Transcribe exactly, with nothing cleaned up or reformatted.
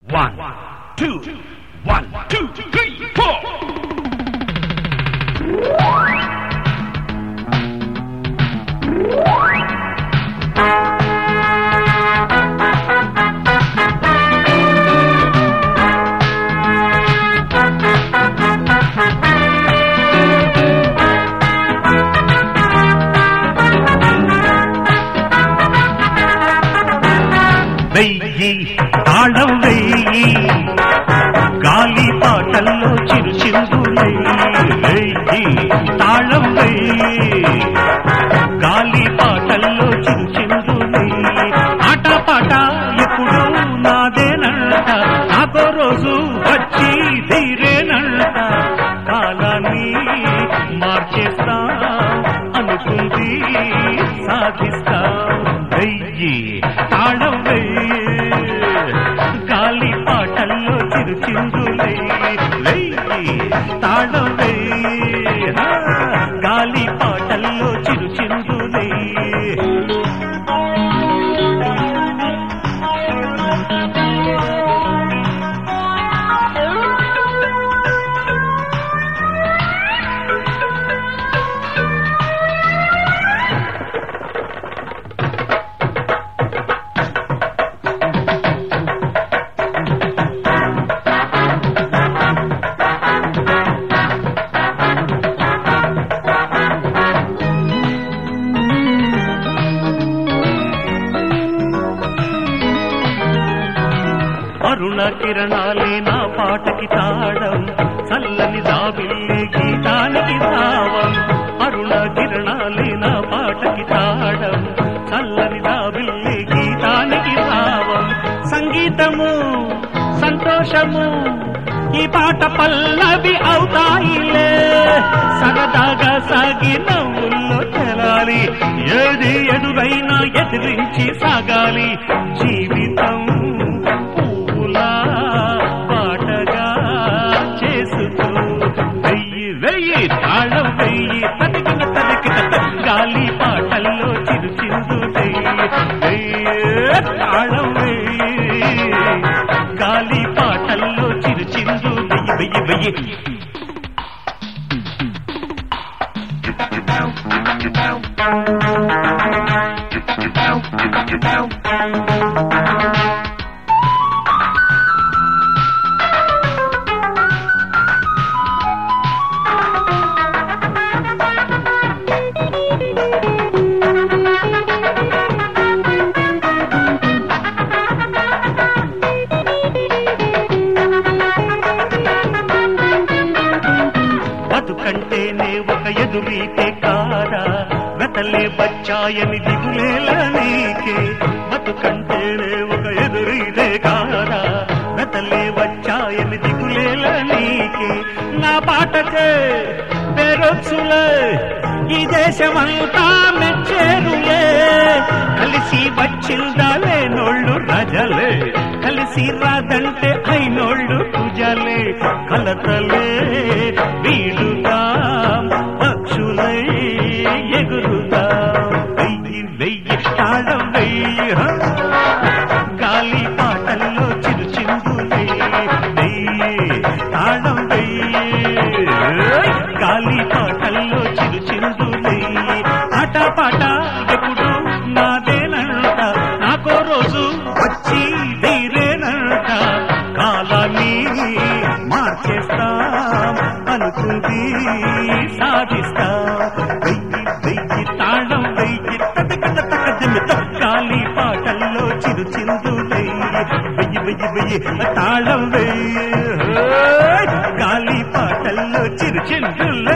One, two, one, two, three, four. వెయ్యి తాళం వెయ్యి గాలి పాటల్లో చిరుచిందులై వెయ్యి తాళం వెయ్యి గాలి పాటల్లో చిరుచిందులై ఆట పాట ఎప్పుడు నాదేనంట నాకో రోజు వచ్చి తీరేనంట కాలాన్ని మార్చేస్తా అనుకుంది సాధిస్తా వెయ్యి తాళం వెయ్యి గాలి పాటల్లో చిరుచిందులై వెయ్యి తాళం వెయ్యి గాలి పాటల్లో చిరుచిందులై అరుణ కిరణాలే నా పాటకి తాడం చల్లని దాబిల్లే గీతానికి తావం అరుణ కిరణాలే నా పాటకి తాడం చల్లని దాబిల్లే గీతానికి తావం సంగీతము సంతోషము ఈ పాట పల్లవి అవుతాయిలే సరదాగా సాగి నవ్వుల్లో తెలాలి ఏది ఎదురైనా ఎదిరించి సాగాలి జీవితం పాటగా చేసుకో వెయ్యి వెయ్యి తాళం వెయ్యి తదికిన తదికిన గాలి పాటల్లో చిరుచిందు వెయ్యి తాళం వెయ్యి గాలి పాటల్లో చిరుచిందు వెయ్యి వెయ్యి వెయ్యి బతుకంటేనే ఒక ఎదురీతే కారా వెతలే బచ్చాయని దిగులేల నీకే బతుకంటేనే ఒక ఎదురీతే కారా వెతలే బచ్చాయని దిగులేల నీకే నా పాటకే పేరొచ్చులే ఈ దేశమంతా మెచ్చేరులే కలిసి వచ్చిందాలే నోళ్ళు రజలే కలిసి రాదంటే అయినోళ్ళు పూజలే కలతలే వీడుగా పక్షులై ఎగురుదా వెయ్యి వెయ్యి తాళం వెయ్యి గాలి పాటల్లో చిరుచిందులై వెయ్యి తాళం వెయ్యి గాలి పాటల్లో చిరుచిందులై ఆట పాట ఎప్పుడు నాదేనంట నాకో రోజు వచ్చి తీరేనంట కాలాన్ని మార్చేస్తా అనుకుంది సాధిస్తా వెయ్యి వెయ్యి తాళం వెయ్యి తదికత తకదిమిత గాలి పాటల్లో చిరుచిందులై వెయ్యి వెయ్యి వెయ్యి తాళం వెయ్యి గాలి పాటల్లో చిరుచిందులై